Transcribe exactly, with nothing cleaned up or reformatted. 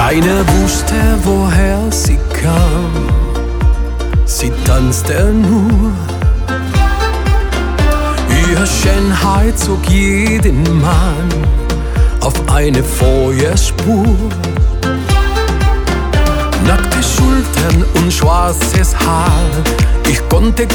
Keiner wusste, woher sie kam. Sie tanzte nur. Ihre Schönheit zog jeden Mann auf eine Feuerspur. Nackte Schultern und schwarzes Haar, ich konnte